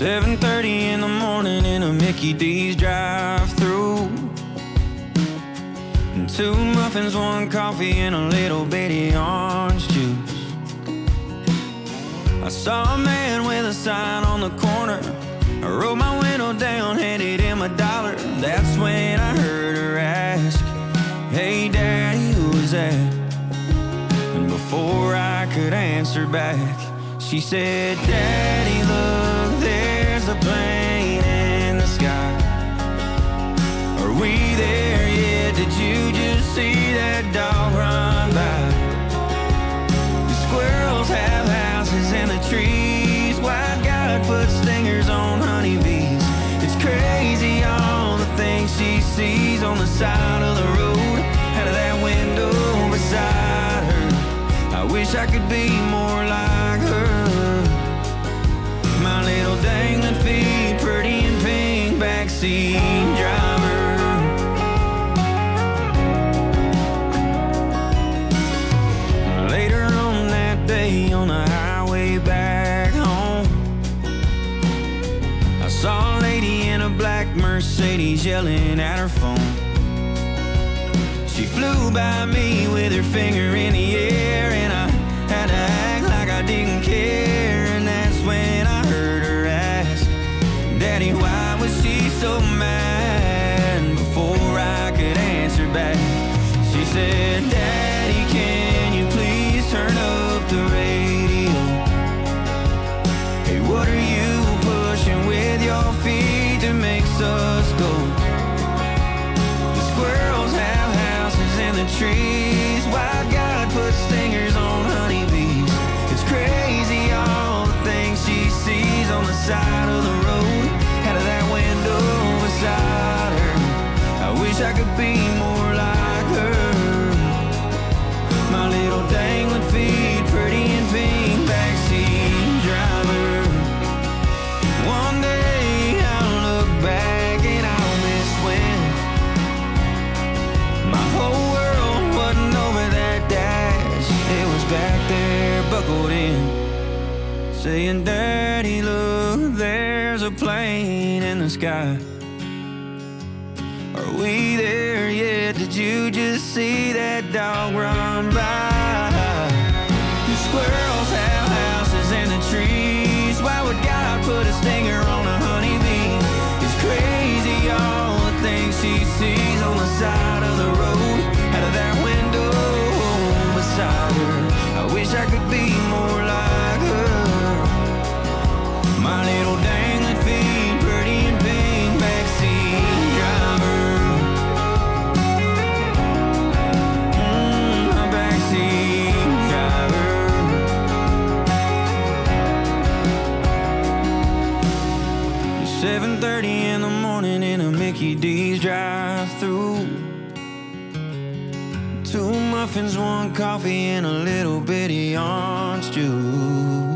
7:30 in the morning in a Mickey D's drive-through. Two muffins, one coffee, and a little bitty orange juice. I saw a man with a sign on the corner. I rolled my window down, handed him $1. That's when I heard her ask, "Hey Daddy, who was that?" And before I could answer back, she said, "Daddy, look, there's a plane in the sky. Are we there yet? Did you just see that dog run by? The squirrels have houses in the trees. White God put stingers on honeybees. It's crazy all the things she sees on the side of the road, out of that window beside her. I wish I could be more like her. My little dangling feet, pretty and pink, backseat driver." Later on that day on the highway back home, I saw a lady in a black Mercedes yelling at her phone. She flew by me with her finger in the air, and I had to act like I didn't care. And that's when I heard her ask, "Daddy, why was she so mad?" And before I could answer back, she said, "Daddy, can you please turn up the radio? Hey, what are you pushing with your feet that makes us go? The squirrels have houses in the trees. Why God put stingers on honeybees? It's crazy all the things she sees on the side of the road, out of that window beside her. I wish I could be more like her. My little dangling feet, pretty and pink, backseat driver. One day I'll look back and I'll miss when my whole world wasn't over that dash. It was back there, buckled in, saying, "Daddy, look, there's a plane in the sky. Are we there yet? Did you just see that dog run by? The squirrels have houses in the trees. Why would God put a stinger on a honeybee? It's crazy all the things she sees on the side of the road, out of that window beside her. I wish I could be more like her. My little dangling feet, pretty and pink, backseat driver." A backseat driver. 7:30 in the morning in a Mickey D's drive-through. Two muffins, one coffee, and a little bitty orange juice.